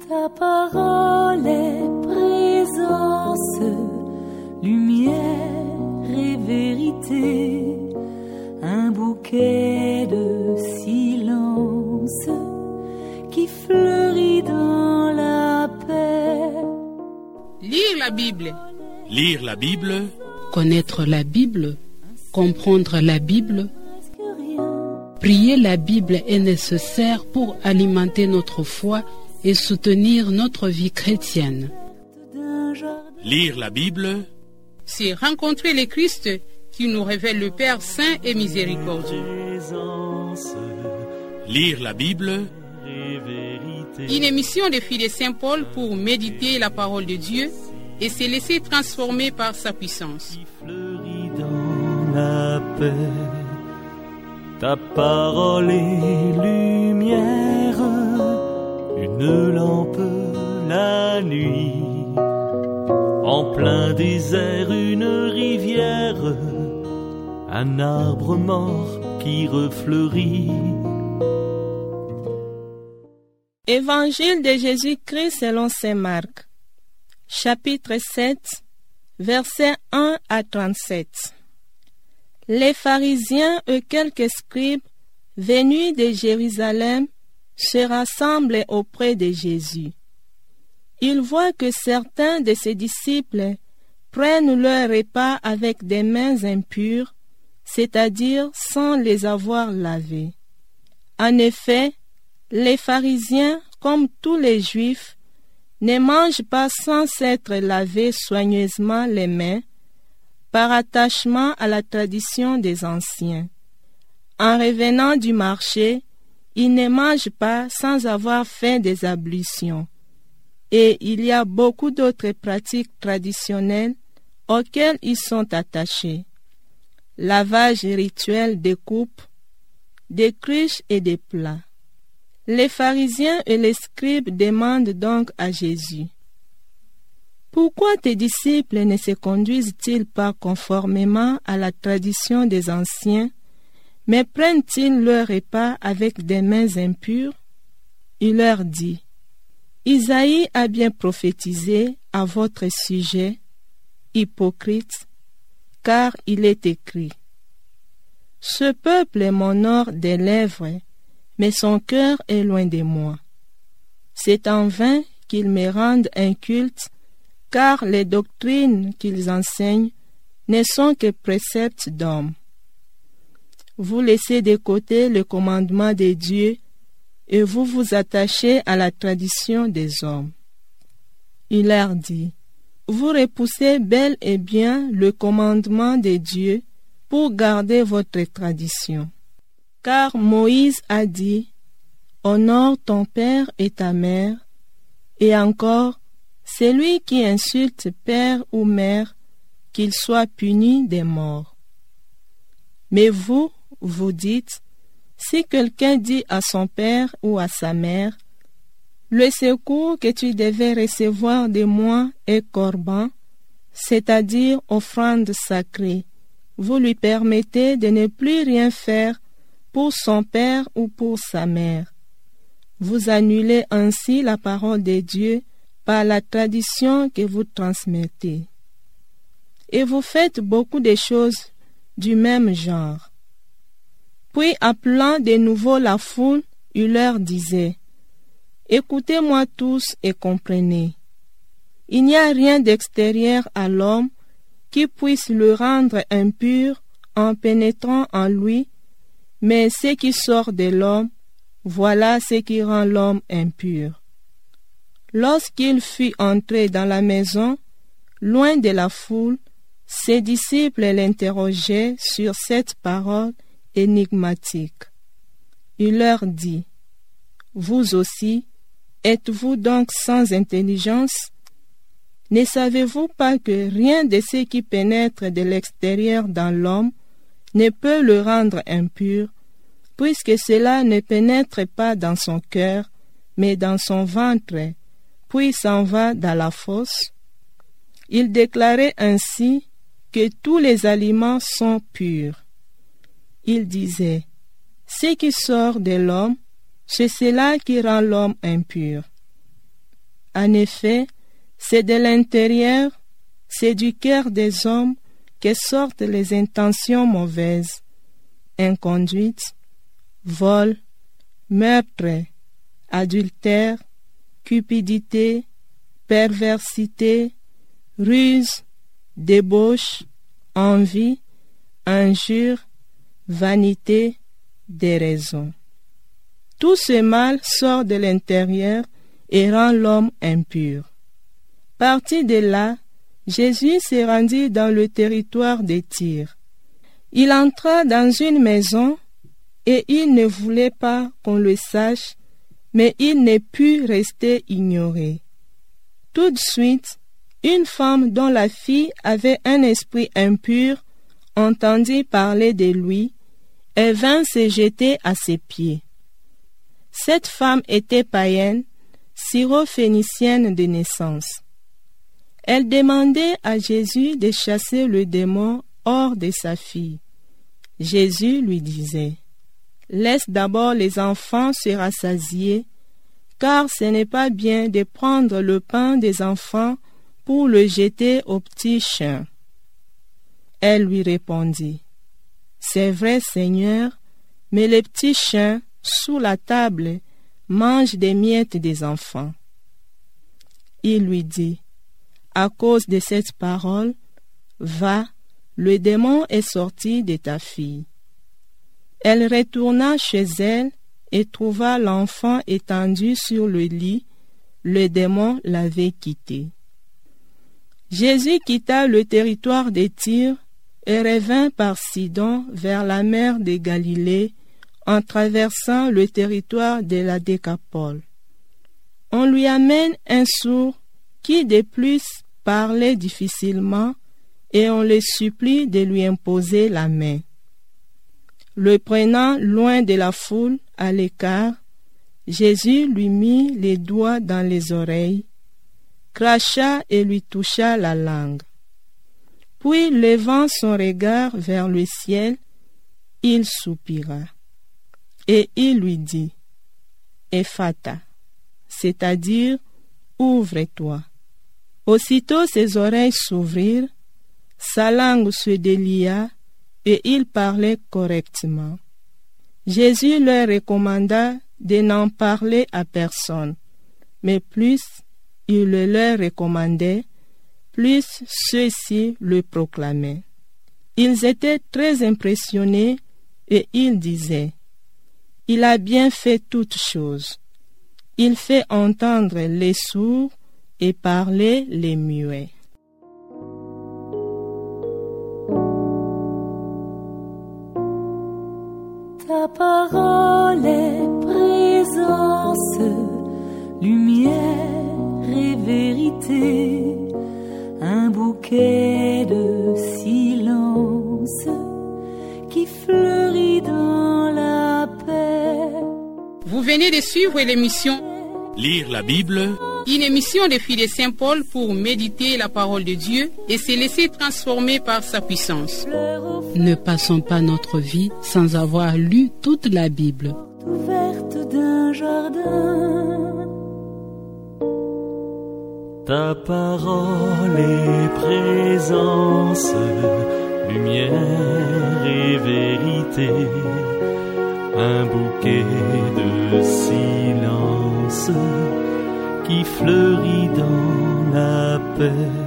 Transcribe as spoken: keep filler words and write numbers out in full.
Ta parole est présence, lumière et vérité, un bouquet de silence qui fleurit dans la paix. Lire la Bible. Lire la Bible. Connaître la Bible, comprendre la Bible. Prier la Bible est nécessaire pour alimenter notre foi et soutenir notre vie chrétienne. Lire la Bible, c'est rencontrer le Christ qui nous révèle le Père saint et miséricordieux. Lire la Bible, une émission des filles de Saint-Paul pour méditer la parole de Dieu et se laisser transformer par sa puissance. Dans la paix, ta parole est lumière, une lampe la nuit, en plein désert une rivière, un arbre mort qui refleurit. Évangile de Jésus-Christ selon saint Marc, chapitre sept, versets un à trente-sept. Les pharisiens et quelques scribes venus de Jérusalem se rassemblent auprès de Jésus. Ils voient que certains de ses disciples prennent leur repas avec des mains impures, c'est-à-dire sans les avoir lavées. En effet, les pharisiens, comme tous les Juifs, ne mangent pas sans s'être lavés soigneusement les mains, par attachement à la tradition des anciens. En revenant du marché, ils ne mangent pas sans avoir fait des ablutions. Et il y a beaucoup d'autres pratiques traditionnelles auxquelles ils sont attachés. Lavage rituel des coupes, des cruches et des plats. Les pharisiens et les scribes demandent donc à Jésus: pourquoi tes disciples ne se conduisent-ils pas conformément à la tradition des anciens, mais prennent-ils leur repas avec des mains impures? Il leur dit: Isaïe a bien prophétisé à votre sujet, hypocrite, car il est écrit: ce peuple m'honore des lèvres, mais son cœur est loin de moi. C'est en vain qu'ils me rendent un culte, car les doctrines qu'ils enseignent ne sont que préceptes d'hommes. Vous laissez de côté le commandement de Dieu et vous vous attachez à la tradition des hommes. Il leur dit: vous repoussez bel et bien le commandement de Dieu pour garder votre tradition. Car Moïse a dit: honore ton père et ta mère, et encore, celui qui insulte père ou mère, qu'il soit puni des morts. Mais vous, vous dites: si quelqu'un dit à son père ou à sa mère: le secours que tu devais recevoir de moi est corban, c'est-à-dire offrande sacrée, vous lui permettez de ne plus rien faire pour son père ou pour sa mère. Vous annulez ainsi la parole de Dieu par la tradition que vous transmettez. Et vous faites beaucoup de choses du même genre. Puis, appelant de nouveau la foule, il leur disait: écoutez-moi tous et comprenez. Il n'y a rien d'extérieur à l'homme qui puisse le rendre impur en pénétrant en lui, mais ce qui sort de l'homme, voilà ce qui rend l'homme impur. Lorsqu'il fut entré dans la maison, loin de la foule, ses disciples l'interrogeaient sur cette parole énigmatique. Il leur dit: vous aussi, êtes-vous donc sans intelligence? Ne savez-vous pas que rien de ce qui pénètre de l'extérieur dans l'homme ne peut le rendre impur, puisque cela ne pénètre pas dans son cœur, mais dans son ventre, puis s'en va dans la fosse? Il déclarait ainsi que tous les aliments sont purs. Il disait: ce qui sort de l'homme, c'est cela qui rend l'homme impur. En effet, c'est de l'intérieur, c'est du cœur des hommes que sortent les intentions mauvaises, inconduite, vol, meurtre, adultère, cupidité, perversité, ruse, débauche, envie, injure, vanité, déraison. Tout ce mal sort de l'intérieur et rend l'homme impur. Parti de là, Jésus se rendit dans le territoire de Tyr. Il entra dans une maison et il ne voulait pas qu'on le sache, mais il ne put rester ignoré. Tout de suite, une femme dont la fille avait un esprit impur entendit parler de lui et vint se jeter à ses pieds. Cette femme était païenne, syro-phénicienne de naissance. Elle demandait à Jésus de chasser le démon hors de sa fille. Jésus lui disait: « Laisse d'abord les enfants se rassasier, car ce n'est pas bien de prendre le pain des enfants pour le jeter aux petits chiens. » Elle lui répondit: « C'est vrai, Seigneur, mais les petits chiens, sous la table, mangent des miettes des enfants. » Il lui dit: « À cause de cette parole, va, le démon est sorti de ta fille. » Elle retourna chez elle et trouva l'enfant étendu sur le lit. Le démon l'avait quitté. Jésus quitta le territoire de Tyr et revint par Sidon vers la mer de Galilée en traversant le territoire de la Décapole. On lui amène un sourd qui de plus parlait difficilement et on le supplie de lui imposer la main. Le prenant loin de la foule, à l'écart, Jésus lui mit les doigts dans les oreilles, cracha et lui toucha la langue. Puis, levant son regard vers le ciel, il soupira. Et il lui dit: « Ephata », c'est-à-dire « ouvre-toi ». Aussitôt ses oreilles s'ouvrirent, sa langue se délia, et il parlait correctement. Jésus leur recommanda de n'en parler à personne, mais plus il le leur recommandait, plus ceux-ci le proclamaient. Ils étaient très impressionnés et ils disaient: « Il a bien fait toutes choses. Il fait entendre les sourds et parler les muets. » Ta parole est présence, lumière et vérité, un bouquet de silence qui fleurit dans la paix. Vous venez de suivre l'émission Lire la Bible, une émission des filles de Saint-Paul pour méditer la parole de Dieu et se laisser transformer par sa puissance. Ne passons pas notre vie sans avoir lu toute la Bible. Ouverte d'un jardin. Ta parole est présence, lumière et vérité, un bouquet de silence qui fleurit dans la paix.